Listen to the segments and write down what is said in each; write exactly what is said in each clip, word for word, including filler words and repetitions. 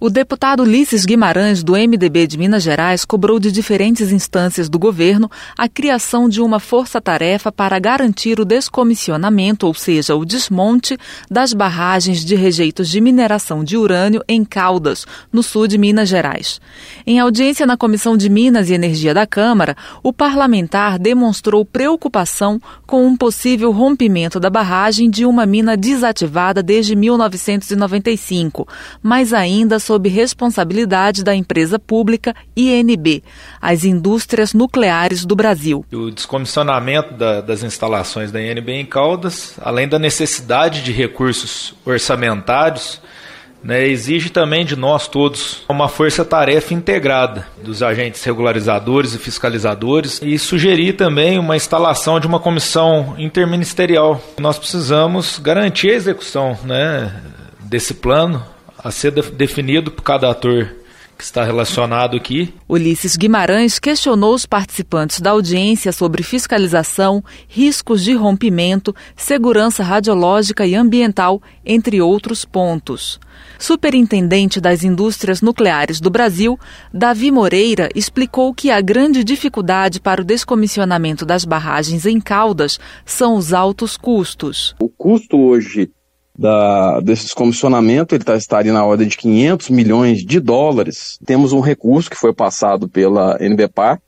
O deputado Ulisses Guimarães, do M D B de Minas Gerais, cobrou de diferentes instâncias do governo a criação de uma força-tarefa para garantir o descomissionamento, ou seja, o desmonte das barragens de rejeitos de mineração de urânio em Caldas, no sul de Minas Gerais. Em audiência na Comissão de Minas e Energia da Câmara, o parlamentar demonstrou preocupação com um possível rompimento da barragem de uma mina desativada desde mil novecentos e noventa e cinco, mas ainda sob responsabilidade da empresa pública I N B, as Indústrias Nucleares do Brasil. O descomissionamento da, das instalações da I N B em Caldas, além da necessidade de recursos orçamentários, né, exige também de nós todos uma força-tarefa integrada dos agentes regularizadores e fiscalizadores e sugerir também uma instalação de uma comissão interministerial. Nós precisamos garantir a execução, né, desse plano a ser definido por cada ator que está relacionado aqui. Ulisses Guimarães questionou os participantes da audiência sobre fiscalização, riscos de rompimento, segurança radiológica e ambiental, entre outros pontos. Superintendente das Indústrias Nucleares do Brasil, Davi Moreira, explicou que a grande dificuldade para o descomissionamento das barragens em Caldas são os altos custos. O custo hoje Da, desse descomissionamento, ele tá, estaria na ordem de quinhentos milhões de dólares. Temos um recurso que foi passado pela Anbepar.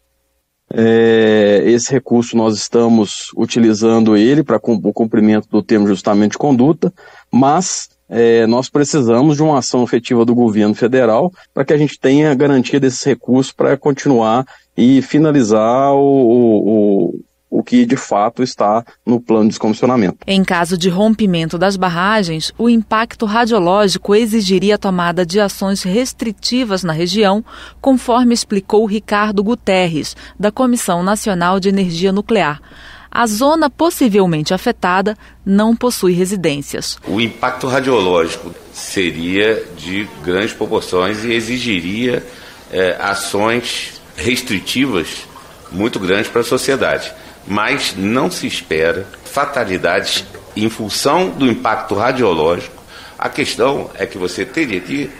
É, esse recurso nós estamos utilizando ele para o cumprimento do termo de ajustamento de conduta, mas é, nós precisamos de uma ação efetiva do governo federal para que a gente tenha garantia desses recursos para continuar e finalizar o, o o que de fato está no plano de descomissionamento. Em caso de rompimento das barragens, o impacto radiológico exigiria a tomada de ações restritivas na região, conforme explicou Ricardo Guterres, da Comissão Nacional de Energia Nuclear. A zona possivelmente afetada não possui residências. O impacto radiológico seria de grandes proporções e exigiria é, ações restritivas muito grandes para a sociedade. Mas não se espera fatalidades em função do impacto radiológico. A questão é que você teria que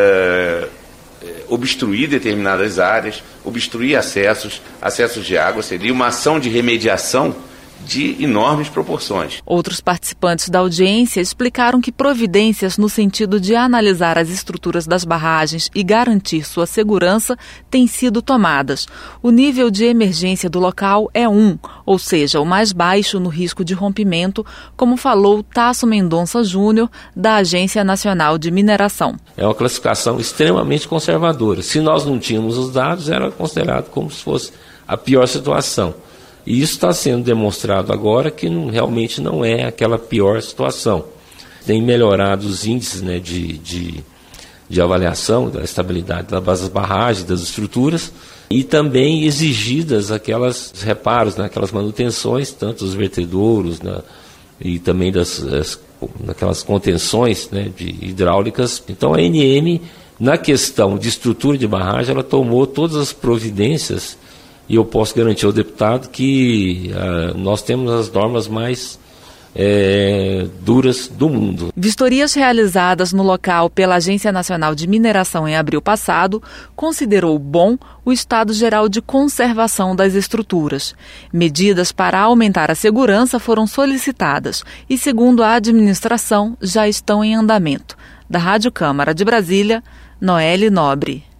é, obstruir determinadas áreas, obstruir acessos, acessos de água, seria uma ação de remediação de enormes proporções. Outros participantes da audiência explicaram que providências no sentido de analisar as estruturas das barragens e garantir sua segurança têm sido tomadas. O nível de emergência do local é um, ou seja, o mais baixo no risco de rompimento, como falou Tasso Mendonça Júnior, da Agência Nacional de Mineração. É uma classificação extremamente conservadora. Se nós não tínhamos os dados, era considerado como se fosse a pior situação. E isso está sendo demonstrado agora que não, realmente não é aquela pior situação. Tem melhorado os índices, né, de, de, de avaliação da estabilidade das barragens, das estruturas, e também exigidas aquelas reparos, né, aquelas manutenções, tanto dos vertedouros, né, e também das, das, daquelas contenções, né, de hidráulicas. Então a A N M, na questão de estrutura de barragem, ela tomou todas as providências. E eu posso garantir ao deputado que uh, nós temos as normas mais é, duras do mundo. Vistorias realizadas no local pela Agência Nacional de Mineração em abril passado considerou bom o estado geral de conservação das estruturas. Medidas para aumentar a segurança foram solicitadas e, segundo a administração, já estão em andamento. Da Rádio Câmara de Brasília, Noelle Nobre.